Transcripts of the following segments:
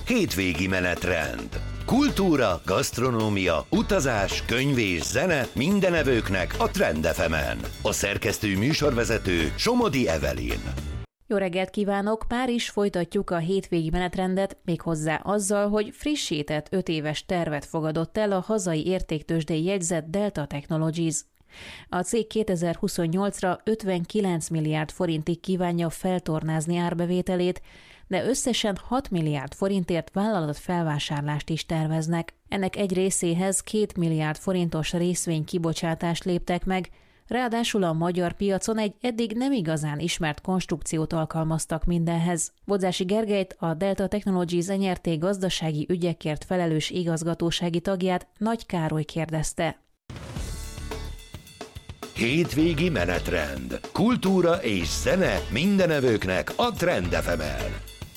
Hétvégi menetrend. Kultúra, gasztronómia, utazás, könyv és zene minden evőknek a Trend FM-en. A szerkesztő műsorvezető Somodi Evelyn. Jó reggelt kívánok! Már is folytatjuk a hétvégi menetrendet, méghozzá azzal, hogy frissített 5 éves tervet fogadott el a hazai értéktőzsdén jegyzett Delta Technologies. A cég 2028-ra 59 milliárd forintig kívánja feltornázni árbevételét, de összesen 6 milliárd forintért vállalatfelvásárlást is terveznek. Ennek egy részéhez 2 milliárd forintos részvénykibocsátást léptek meg, ráadásul a magyar piacon egy eddig nem igazán ismert konstrukciót alkalmaztak mindenhez. Bodzási Gergelyt, a Delta Technologies NRT gazdasági ügyekért felelős igazgatósági tagját, Nagy Károly kérdezte. Hétvégi menetrend. Kultúra és zene minden evőknek a Trend FM-en.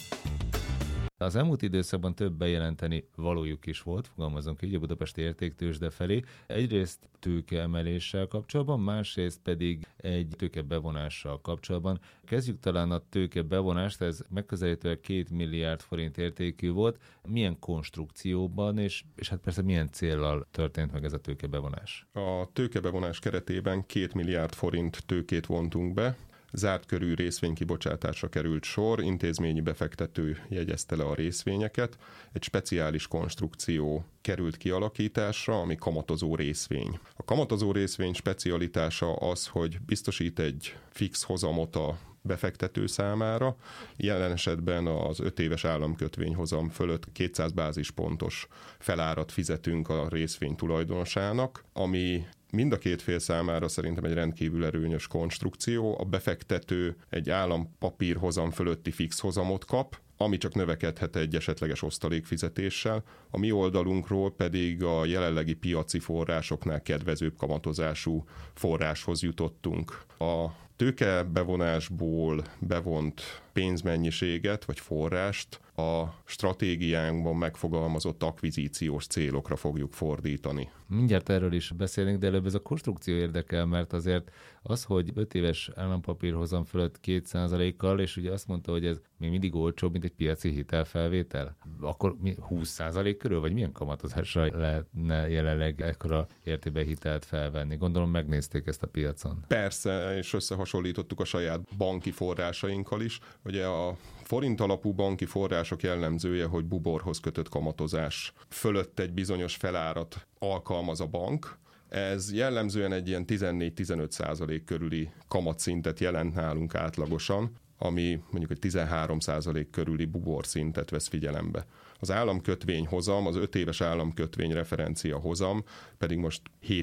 Az elmúlt időszakban több bejelenteni valójuk is volt, fogalmazunk így, a budapesti értéktőzsde felé. Egyrészt tőkeemeléssel kapcsolatban, másrészt pedig egy tőkebevonással kapcsolatban. Kezdjük talán a tőkebevonást, ez megközelítően 2 milliárd forint értékű volt. Milyen konstrukcióban és hát persze milyen céllal történt meg ez a tőkebevonás? A tőkebevonás keretében 2 milliárd forint tőkét vontunk be. Zárt körű részvénykibocsátásra került sor, intézményi befektető jegyezte le a részvényeket, egy speciális konstrukció került kialakításra, ami kamatozó részvény. A kamatozó részvény specialitása az, hogy biztosít egy fix hozamot a befektető számára. Jelen esetben az 5 éves államkötvényhozam fölött 200 bázispontos felárat fizetünk a részvény tulajdonosának, ami mind a két fél számára szerintem egy rendkívül erőnyös konstrukció. A befektető egy állampapírhozam fölötti fix hozamot kap, ami csak növekedhet egy esetleges osztalékfizetéssel. A mi oldalunkról pedig a jelenlegi piaci forrásoknál kedvezőbb kamatozású forráshoz jutottunk. A tőkebevonásból bevont pénzmennyiséget vagy forrást a stratégiánkban megfogalmazott akvizíciós célokra fogjuk fordítani. Mindjárt erről is beszélünk, de előbb ez a konstrukció érdekel, mert azért az, hogy 5 éves állampapírhozam fölött 2%-kal, és ugye azt mondta, hogy ez még mindig olcsóbb, mint egy piaci hitelfelvétel, akkor 20% körül, vagy milyen kamatozásra lehetne jelenleg ekkora értékben hitelt felvenni? Gondolom megnézték ezt a piacon. Persze, és összehasonlítottuk a saját banki forrásainkkal is. Ugye a forint alapú banki források jellemzője, hogy buborhoz kötött kamatozás fölött egy bizonyos felárat alkalmaz a bank. Ez jellemzően egy ilyen 14-15% körüli kamatszintet jelent nálunk átlagosan, ami mondjuk egy 13% körüli buborszintet vesz figyelembe. Az államkötvény hozam, az 5 éves államkötvény referencia hozam pedig most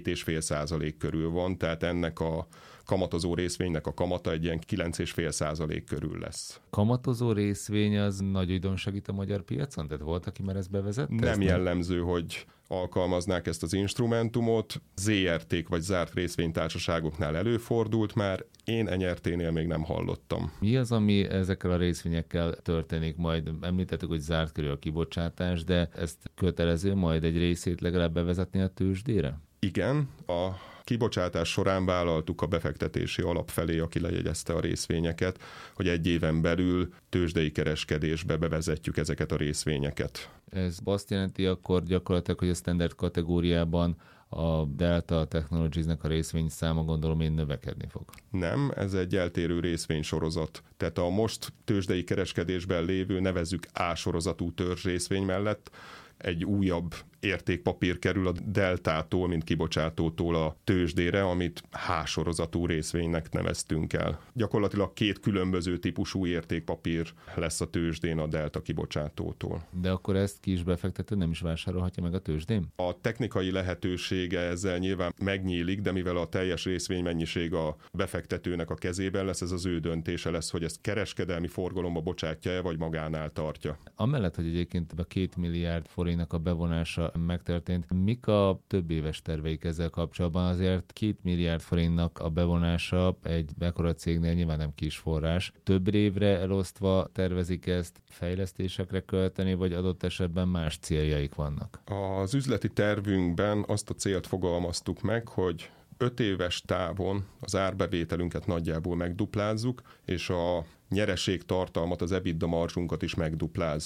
7,5% körül van, tehát ennek a kamatozó részvénynek a kamata egy ilyen 9,5% körül lesz. Kamatozó részvény az nagy újdonság itt a magyar piacon? Tehát volt, aki már ezt bevezette? Nem jellemző, hogy alkalmaznák ezt az instrumentumot. ZRT-k vagy zárt részvénytársaságoknál előfordult már, én NRT-nél még nem hallottam. Mi az, ami ezekkel a részvényekkel történik majd? Említettük, hogy zárt körül a kibocsátás, de ezt kötelező majd egy részét legalább bevezetni a tőzsdére? Igen, a kibocsátás során vállaltuk a befektetési alap felé, aki lejegyezte a részvényeket, hogy 1 éven belül tőzsdei kereskedésbe bevezetjük ezeket a részvényeket. Ez azt jelenti akkor gyakorlatilag, hogy a standard kategóriában a Delta Technologies-nek a részvényszáma gondolom én növekedni fog. Nem, ez egy eltérő részvénysorozat. Tehát a most tőzsdei kereskedésben lévő, nevezzük A sorozatú törzsrészvény mellett egy újabb értékpapír kerül a Deltától, mint kibocsátótól a tőzsdére, amit H sorozatú részvénynek neveztünk el. Gyakorlatilag 2 különböző típusú értékpapír lesz a tőzsdén a Delta kibocsátótól. De akkor ezt kis befektető nem is vásárolhatja meg a tőzsdén? A technikai lehetősége ezzel nyilván megnyílik, de mivel a teljes részvénymennyiség a befektetőnek a kezében lesz, ez az ő döntése lesz, hogy ezt kereskedelmi forgalomba bocsátja-e, vagy magánál tartja. Amellett, hogy egyébként a 2 milliárd forintnak a bevonása megtörtént, mik a több éves terveik ezzel kapcsolatban? Azért 2 milliárd forintnak a bevonása egy mekkora cégnél nyilván nem kis forrás. Több évre elosztva tervezik ezt fejlesztésekre költeni, vagy adott esetben más céljaik vannak? Az üzleti tervünkben azt a célt fogalmaztuk meg, hogy 5 éves távon az árbevételünket nagyjából megduplázzuk, és a nyereségtartalmat, az EBITDA marzsunkat is megduplázzuk.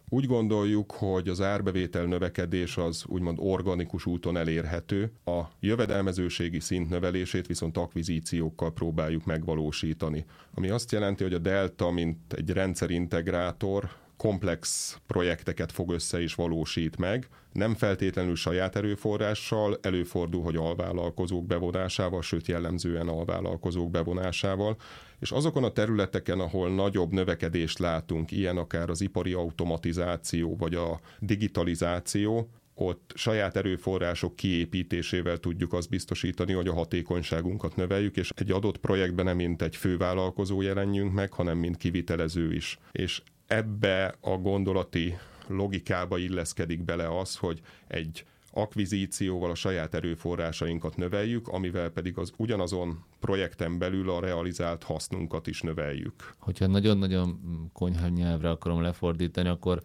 Úgy gondoljuk, hogy az árbevétel növekedés az úgymond organikus úton elérhető, a jövedelmezőségi szint növelését viszont akvizíciókkal próbáljuk megvalósítani. Ami azt jelenti, hogy a Delta, mint egy rendszerintegrátor, komplex projekteket fog össze és valósít meg, nem feltétlenül saját erőforrással, előfordul, hogy alvállalkozók bevonásával, sőt jellemzően alvállalkozók bevonásával, és azokon a területeken, ahol nagyobb növekedést látunk, ilyen akár az ipari automatizáció vagy a digitalizáció, ott saját erőforrások kiépítésével tudjuk azt biztosítani, hogy a hatékonyságunkat növeljük, és egy adott projektben nem mint egy fővállalkozó jelenjünk meg, hanem mint kivitelező is. És ebbe a gondolati logikába illeszkedik bele az, hogy egy akvizícióval a saját erőforrásainkat növeljük, amivel pedig az ugyanazon projekten belül a realizált hasznunkat is növeljük. Hogyha nagyon-nagyon konyha nyelvre akarom lefordítani, akkor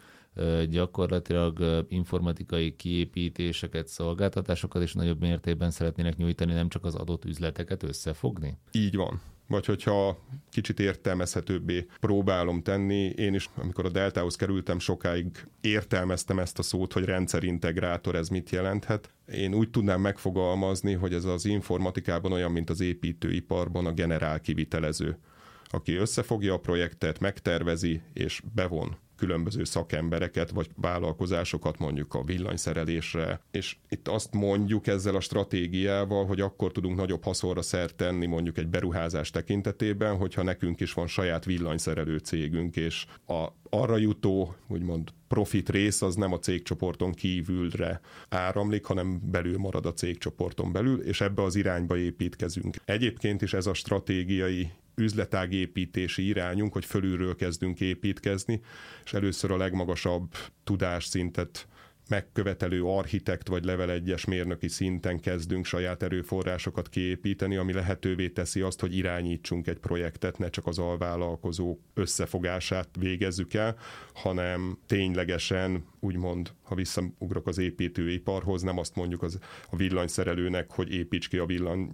gyakorlatilag informatikai kiépítéseket, szolgáltatásokat is nagyobb mértékben szeretnének nyújtani, nem csak az adott üzleteket összefogni? Így van. Vagy hogyha kicsit értelmezhetőbbé próbálom tenni, én is, amikor a Deltához kerültem, sokáig értelmeztem ezt a szót, hogy rendszerintegrátor, ez mit jelenthet. Én úgy tudnám megfogalmazni, hogy ez az informatikában olyan, mint az építőiparban a generál kivitelező, aki összefogja a projektet, megtervezi és bevon különböző szakembereket, vagy vállalkozásokat mondjuk a villanyszerelésre, és itt azt mondjuk ezzel a stratégiával, hogy akkor tudunk nagyobb haszonra szert tenni mondjuk egy beruházás tekintetében, hogyha nekünk is van saját villanyszerelő cégünk, és arra jutó, úgymond profit rész az nem a cégcsoporton kívülre áramlik, hanem belül marad a cégcsoporton belül, és ebbe az irányba építkezünk. Egyébként is ez a stratégiai üzletágépítési irányunk, hogy fölülről kezdünk építkezni, és először a legmagasabb tudásszintet megkövetelő architekt vagy level 1-es mérnöki szinten kezdünk saját erőforrásokat kiépíteni, ami lehetővé teszi azt, hogy irányítsunk egy projektet, ne csak az alvállalkozók összefogását végezzük el, hanem ténylegesen, úgymond, ha visszaugrok az építőiparhoz, nem azt mondjuk a villanyszerelőnek, hogy építs ki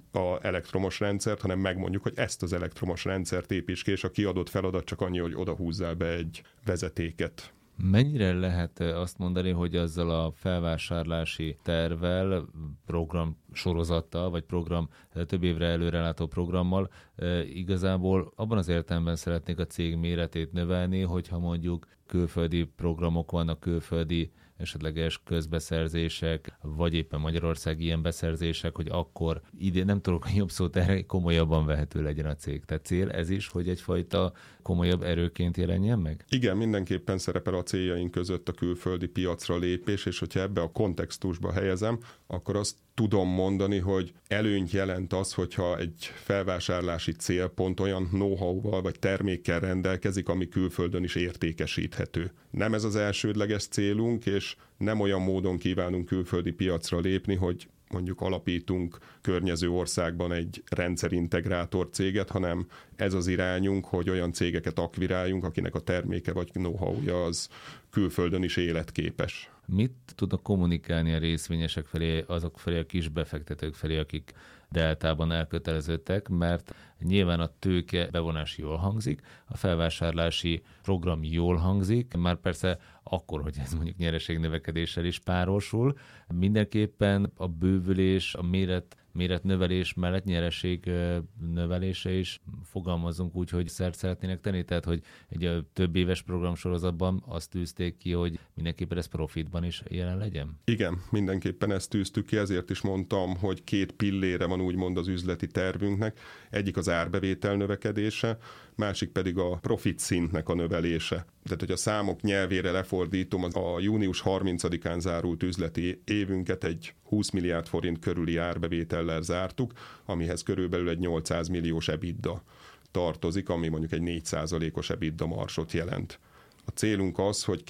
a elektromos rendszert, hanem megmondjuk, hogy ezt az elektromos rendszert építs ki, és a kiadott feladat csak annyi, hogy oda húzzál be egy vezetéket. Mennyire lehet azt mondani, hogy azzal a felvásárlási tervvel, program sorozattal, vagy több évre előrelátó programmal igazából abban az értelemben szeretnék a cég méretét növelni, hogyha mondjuk külföldi programok vannak, külföldi esetleges közbeszerzések, vagy éppen Magyarország ilyen beszerzések, hogy akkor idén nem tudok a jobb szót, erre komolyabban vehető legyen a cég. Tehát cél ez is, hogy egyfajta komolyabb erőként jelenjen meg? Igen, mindenképpen szerepel a céljaink között a külföldi piacra lépés, és hogyha ebbe a kontextusba helyezem, akkor azt tudom mondani, hogy előnyt jelent az, hogyha egy felvásárlási célpont olyan know-how-val vagy termékkel rendelkezik, ami külföldön is értékesíthető. Nem ez az elsődleges célunk, és nem olyan módon kívánunk külföldi piacra lépni, hogy mondjuk alapítunk környező országban egy rendszerintegrátor céget, hanem ez az irányunk, hogy olyan cégeket akviráljunk, akinek a terméke vagy know-how-ja az külföldön is életképes. Mit tudnak kommunikálni a részvényesek felé, azok felé, a kis befektetők felé, akik Deltában elköteleződtek, mert nyilván a tőke bevonás jól hangzik, a felvásárlási program jól hangzik, már persze akkor, hogy ez mondjuk nyereségnövekedéssel is párosul, mindenképpen a bővülés, a méretnövelés mellett nyereség növelése is fogalmazunk úgy, hogy szert szeretnének tenni, tehát hogy egy több éves programsorozatban azt tűzték ki, hogy mindenképpen ez profitban is jelen legyen? Igen, mindenképpen ezt tűztük ki, ezért is mondtam, hogy 2 pillére van úgymond az üzleti tervünknek. Egyik az árbevétel növekedése, másik pedig a profit szintnek a növelése. Tehát, hogy a számok nyelvére lefordítom, a június 30-án zárult üzleti évünket egy 20 milliárd forint körüli árbevétellel zártuk, amihez körülbelül egy 800 milliós EBITDA tartozik, ami mondjuk egy 4%-os EBITDA marzsot jelent. A célunk az, hogy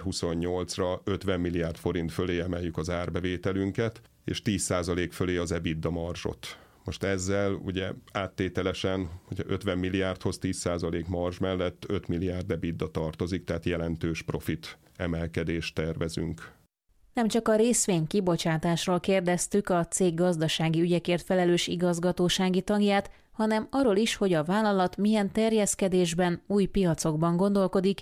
2028-ra 50 milliárd forint fölé emeljük az árbevételünket, és 10% fölé az EBITDA marzsot. Most ezzel ugye áttételesen, hogy 50 milliárdhoz 10% marzs mellett 5 milliárd EBITDA tartozik, tehát jelentős profit emelkedést tervezünk. Nem csak a részvény kibocsátásról kérdeztük a cég gazdasági ügyekért felelős igazgatósági tagját, hanem arról is, hogy a vállalat milyen terjeszkedésben, új piacokban gondolkodik,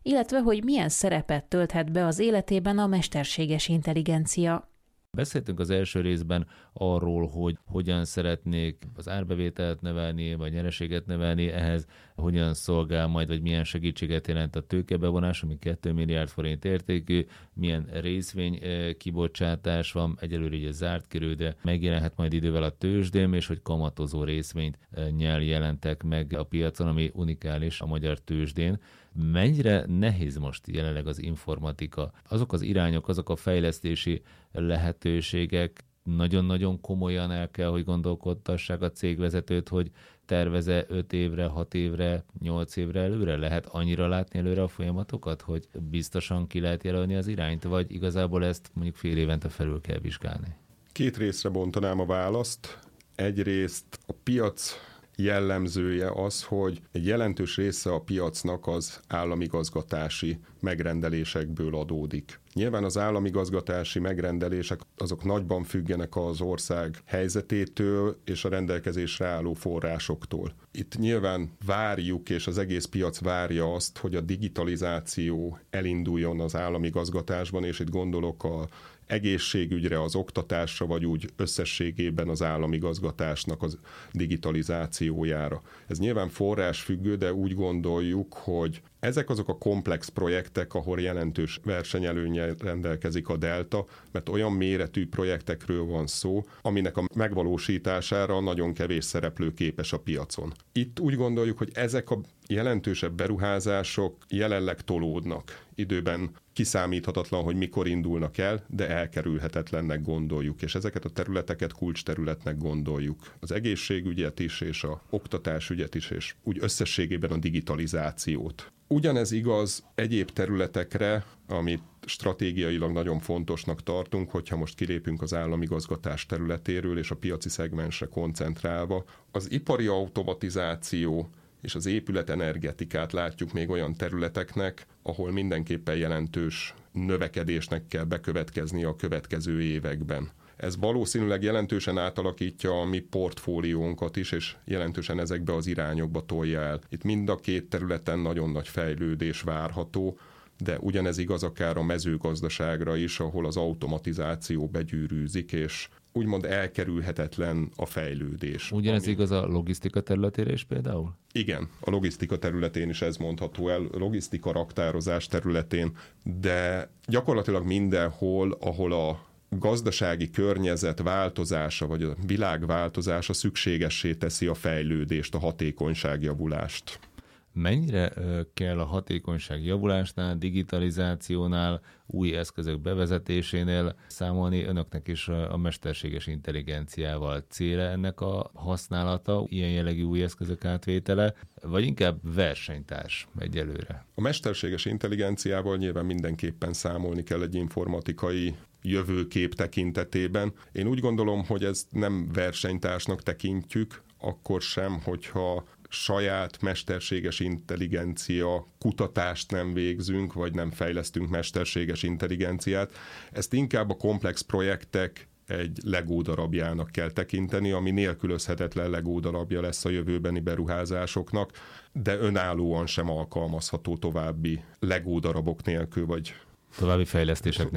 illetve hogy milyen szerepet tölthet be az életében a mesterséges intelligencia. Beszéltünk az első részben arról, hogy hogyan szeretnék az árbevételt növelni, vagy nyereséget növelni, ehhez hogyan szolgál majd, vagy milyen segítséget jelent a tőkebevonás, ami 2 milliárd forint értékű, milyen részvény kibocsátás van, egyelőre ugye zárt körül, de megjelenhet majd idővel a tőzsdén, és hogy kamatozó részvényt jelentek meg a piacon, ami unikális a magyar tőzsdén. Mennyire nehéz most jelenleg az informatika? Azok az irányok, azok a fejlesztési lehetőségek nagyon-nagyon komolyan el kell, hogy gondolkodtassák a cégvezetőt, hogy terveze 5 évre, 6 évre, 8 évre előre? Lehet annyira látni előre a folyamatokat, hogy biztosan ki lehet jelölni az irányt, vagy igazából ezt mondjuk fél évente felül kell vizsgálni? 2 részre bontanám a választ. Egyrészt a piac jellemzője az, hogy egy jelentős része a piacnak az államigazgatási megrendelésekből adódik. Nyilván az államigazgatási megrendelések azok nagyban függenek az ország helyzetétől és a rendelkezésre álló forrásoktól. Itt nyilván várjuk, és az egész piac várja azt, hogy a digitalizáció elinduljon az államigazgatásban, és itt gondolok az egészségügyre, az oktatásra, vagy úgy összességében az államigazgatásnak az digitalizációjára. Ez nyilván forrásfüggő, de úgy gondoljuk, hogy ezek azok a komplex projektek, ahol jelentős versenyelőnnyel rendelkezik a Delta, mert olyan méretű projektekről van szó, aminek a megvalósítására nagyon kevés szereplő képes a piacon. Itt úgy gondoljuk, hogy ezek a jelentősebb beruházások jelenleg tolódnak. Időben kiszámíthatatlan, hogy mikor indulnak el, de elkerülhetetlennek gondoljuk, és ezeket a területeket kulcsterületnek gondoljuk. Az egészségügyet is, és az oktatásügyet is, és úgy összességében a digitalizációt. Ugyanez igaz egyéb területekre, amit stratégiailag nagyon fontosnak tartunk, hogyha most kilépünk az államigazgatás területéről és a piaci szegmensre koncentrálva. Az ipari automatizáció és az épületenergetikát látjuk még olyan területeknek, ahol mindenképpen jelentős növekedésnek kell bekövetkezni a következő években. Ez valószínűleg jelentősen átalakítja a mi portfóliónkat is, és jelentősen ezekbe az irányokba tolja el. Itt mind a 2 területen nagyon nagy fejlődés várható, de ugyanez igaz akár a mezőgazdaságra is, ahol az automatizáció begyűrűzik, és úgymond elkerülhetetlen a fejlődés. Ugyanez igaz a logisztika területére is például? Igen, a logisztika területén is ez mondható el, logisztika raktározás területén, de gyakorlatilag mindenhol, ahol a gazdasági környezet változása, vagy a világ változása szükségessé teszi a fejlődést, a hatékonyságjavulást. Mennyire kell a hatékonyság javulásnál, digitalizációnál, új eszközök bevezetésénél számolni önöknek is a mesterséges intelligenciával? Cél ennek a használata, ilyen jellegű új eszközök átvétele, vagy inkább versenytárs egyelőre? A mesterséges intelligenciával nyilván mindenképpen számolni kell egy informatikai jövőkép tekintetében. Én úgy gondolom, hogy ezt nem versenytársnak tekintjük, akkor sem, hogyha saját mesterséges intelligencia kutatást nem végzünk, vagy nem fejlesztünk mesterséges intelligenciát. Ezt inkább a komplex projektek egy Lego darabjának kell tekinteni, ami nélkülözhetetlen Lego darabja lesz a jövőbeni beruházásoknak, de önállóan sem alkalmazható további Lego darabok nélkül, vagy további fejlesztések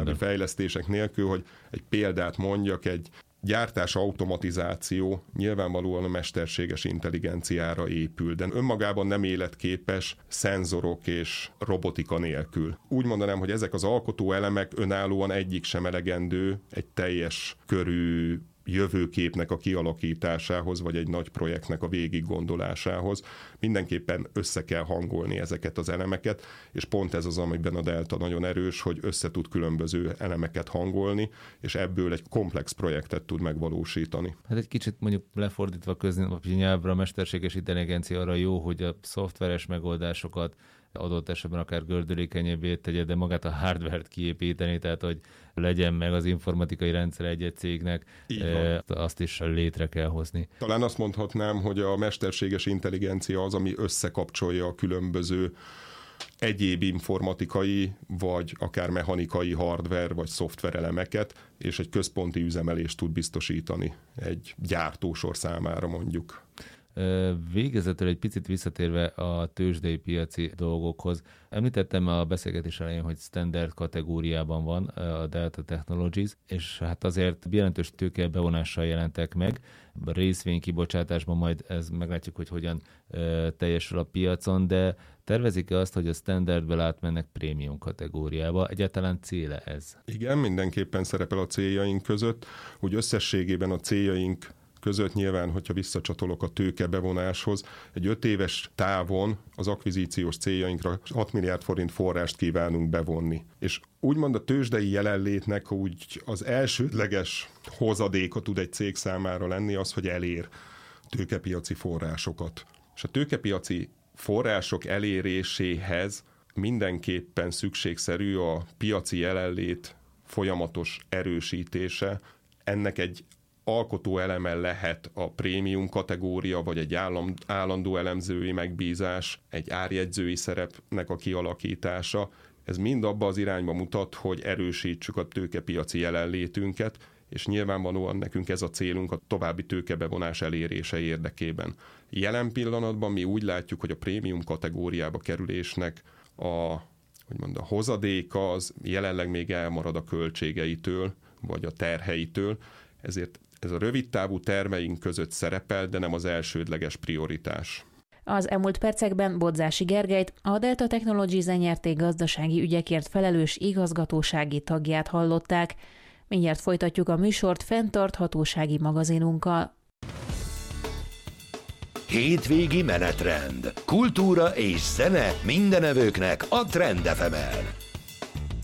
nélkül. Hogy egy példát mondjak, egy gyártás automatizáció nyilvánvalóan a mesterséges intelligenciára épül, de önmagában nem életképes szenzorok és robotika nélkül. Úgy mondanám, hogy ezek az alkotó elemek önállóan egyik sem elegendő egy teljes körű jövőképnek a kialakításához, vagy egy nagy projektnek a végiggondolásához. Mindenképpen össze kell hangolni ezeket az elemeket, és pont ez az, amiben a Delta nagyon erős, hogy össze tud különböző elemeket hangolni, és ebből egy komplex projektet tud megvalósítani. Hát egy kicsit mondjuk lefordítva köznapi nyelvre, a mesterséges intelligencia arra jó, hogy a szoftveres megoldásokat adott esetben akár gördülékenyebbé tegye, de magát a hardware-t kiépíteni, tehát hogy legyen meg az informatikai rendszer egy cégnek, azt is létre kell hozni. Talán azt mondhatnám, hogy a mesterséges intelligencia az, ami összekapcsolja a különböző egyéb informatikai, vagy akár mechanikai hardware, vagy szoftver elemeket, és egy központi üzemelést tud biztosítani egy gyártósor számára mondjuk. Végezetül egy picit visszatérve a tőzsdei piaci dolgokhoz. Említettem a beszélgetés elején, hogy standard kategóriában van a Delta Technologies, és hát azért jelentős tőke bevonással jelentek meg. A részvénykibocsátásban majd ez meglátjuk, hogy hogyan teljesül a piacon, de tervezik-e azt, hogy a standardből átmennek prémium kategóriába? Egyáltalán céle ez? Igen, mindenképpen szerepel a céljaink között. Úgy összességében a céljaink között nyilván, hogyha visszacsatolok a tőke bevonáshoz, egy 5 éves távon az akvizíciós céljainkra 6 milliárd forint forrást kívánunk bevonni. És úgymond a tőzsdei jelenlétnek úgy az elsődleges hozadéka tud egy cég számára lenni az, hogy elér tőkepiaci forrásokat. És a tőkepiaci források eléréséhez mindenképpen szükségszerű a piaci jelenlét folyamatos erősítése. Ennek egy alkotó eleme lehet a prémium kategória, vagy egy állandó elemzői megbízás, egy árjegyzői szerepnek a kialakítása. Ez mind abba az irányba mutat, hogy erősítsük a tőkepiaci jelenlétünket, és nyilvánvalóan nekünk ez a célunk a további tőkebevonás elérése érdekében. Jelen pillanatban mi úgy látjuk, hogy a prémium kategóriába kerülésnek a hozadéka az jelenleg még elmarad a költségeitől, vagy a terheitől, ezért ez a rövidtávú terveink között szerepel, de nem az elsődleges prioritás. Az elmúlt percekben Bodzási Gergelyt, a Delta Technologies nyerték gazdasági ügyekért felelős igazgatósági tagját hallották. Mindjárt folytatjuk a műsort fenntarthatósági magazinunkkal. Hétvégi menetrend. Kultúra és zene mindenevőknek a Trend FM-en.